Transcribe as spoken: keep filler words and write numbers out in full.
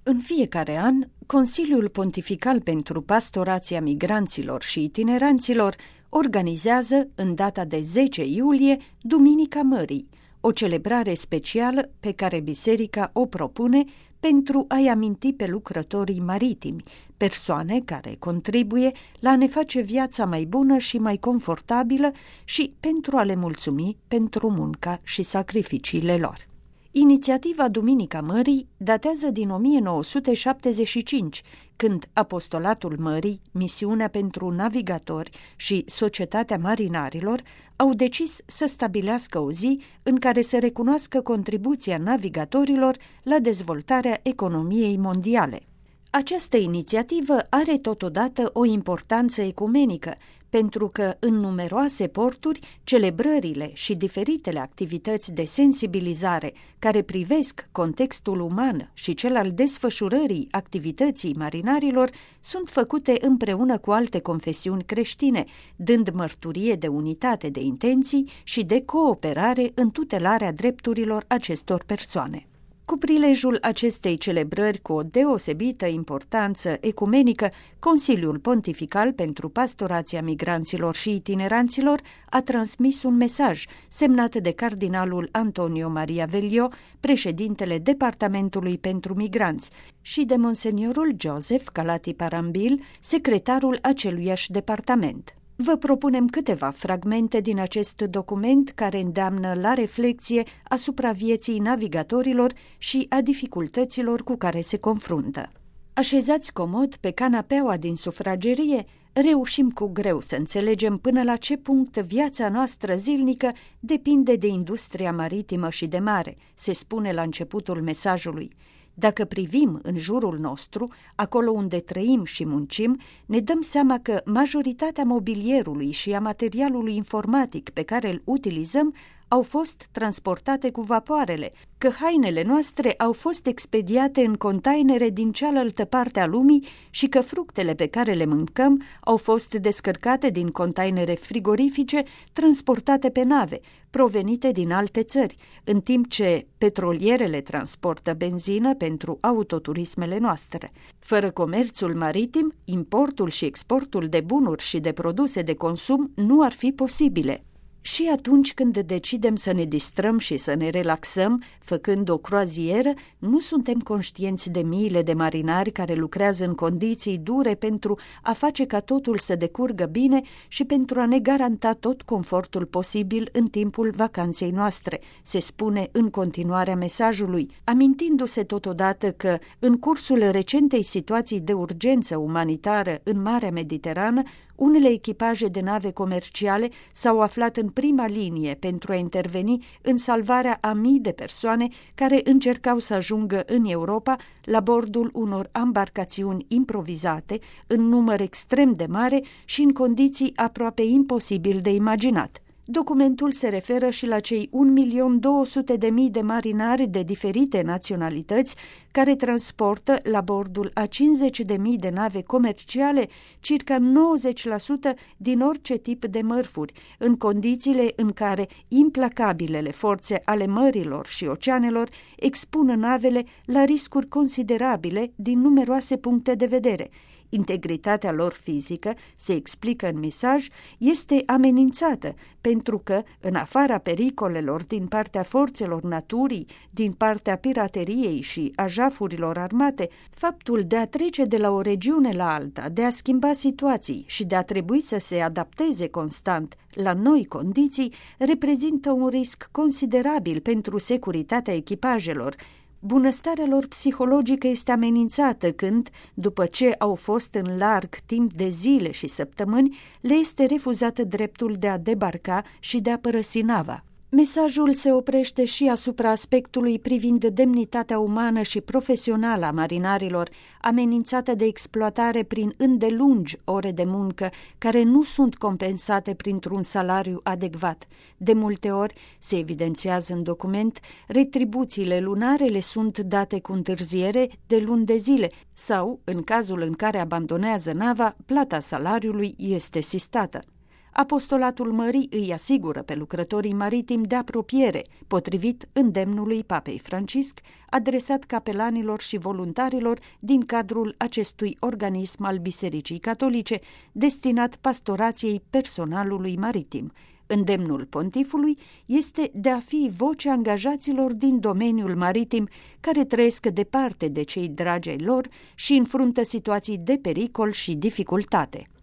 În fiecare an, Consiliul Pontifical pentru Pastorația Migranților și Itineranților organizează, în data de zece iulie, Duminica Mării, o celebrare specială pe care Biserica o propune pentru a-i aminti pe lucrătorii maritimi, persoane care contribuie la a ne face viața mai bună și mai confortabilă și pentru a le mulțumi pentru munca și sacrificiile lor. Inițiativa Duminica Mării datează din o mie nouă sute șaptezeci și cinci, când Apostolatul Mării, Misiunea pentru Navigatori și Societatea Marinarilor au decis să stabilească o zi în care să recunoască contribuția navigatorilor la dezvoltarea economiei mondiale. Această inițiativă are totodată o importanță ecumenică, pentru că în numeroase porturi, celebrările și diferitele activități de sensibilizare care privesc contextul uman și cel al desfășurării activității marinarilor sunt făcute împreună cu alte confesiuni creștine, dând mărturie de unitate de intenții și de cooperare în tutelarea drepturilor acestor persoane. Cu prilejul acestei celebrări cu o deosebită importanță ecumenică, Consiliul Pontifical pentru Pastorația Migranților și Itineranților a transmis un mesaj semnat de cardinalul Antonio Maria Velio, președintele Departamentului pentru Migranți, și de monseniorul Joseph Calati Parambil, secretarul aceluiași departament. Vă propunem câteva fragmente din acest document care îndeamnă la reflecție asupra vieții navigatorilor și a dificultăților cu care se confruntă. Așezați comod pe canapeaua din sufragerie, reușim cu greu să înțelegem până la ce punct viața noastră zilnică depinde de industria maritimă și de mare, se spune la începutul mesajului. Dacă privim în jurul nostru, acolo unde trăim și muncim, ne dăm seama că majoritatea mobilierului și a materialului informatic pe care îl utilizăm au fost transportate cu vapoarele, că hainele noastre au fost expediate în containere din cealaltă parte a lumii și că fructele pe care le mâncăm au fost descărcate din containere frigorifice transportate pe nave, provenite din alte țări, în timp ce petrolierele transportă benzină pentru autoturismele noastre. Fără comerțul maritim, importul și exportul de bunuri și de produse de consum nu ar fi posibile. Și atunci când decidem să ne distrăm și să ne relaxăm, făcând o croazieră, nu suntem conștienți de miile de marinari care lucrează în condiții dure pentru a face ca totul să decurgă bine și pentru a ne garanta tot confortul posibil în timpul vacanței noastre, se spune în continuarea mesajului, amintindu-se totodată că, în cursul recentei situații de urgență umanitară în Marea Mediterană, unele echipaje de nave comerciale s-au aflat în prima linie pentru a interveni în salvarea a mii de persoane care încercau să ajungă în Europa la bordul unor ambarcațiuni improvizate, în număr extrem de mare și în condiții aproape imposibil de imaginat. Documentul se referă și la cei un milion două sute de mii de marinari de diferite naționalități care transportă la bordul a cincizeci de mii de nave comerciale circa nouăzeci la sută din orice tip de mărfuri, în condițiile în care implacabilele forțe ale mărilor și oceanelor expun navele la riscuri considerabile din numeroase puncte de vedere. Integritatea lor fizică, se explică în mesaj, este amenințată pentru că, în afara pericolelor din partea forțelor naturii, din partea pirateriei și a jafurilor armate, faptul de a trece de la o regiune la alta, de a schimba situații și de a trebui să se adapteze constant la noi condiții, reprezintă un risc considerabil pentru securitatea echipajelor. Bunăstarea lor psihologică este amenințată când, după ce au fost în larg timp de zile și săptămâni, le este refuzat dreptul de a debarca și de a părăsi nava. Mesajul se oprește și asupra aspectului privind demnitatea umană și profesională a marinarilor, amenințată de exploatare prin îndelungi ore de muncă, care nu sunt compensate printr-un salariu adecvat. De multe ori, se evidențiază în document, retribuțiile lunare le sunt date cu întârziere de luni de zile sau, în cazul în care abandonează nava, plata salariului este sistată. Apostolatul Mării îi asigură pe lucrătorii maritimi de apropiere, potrivit îndemnului Papei Francisc, adresat capelanilor și voluntarilor din cadrul acestui organism al Bisericii Catolice, destinat pastorației personalului maritim. Îndemnul pontifului este de a fi vocea angajaților din domeniul maritim care trăiesc departe de cei dragi ai lor și înfruntă situații de pericol și dificultate.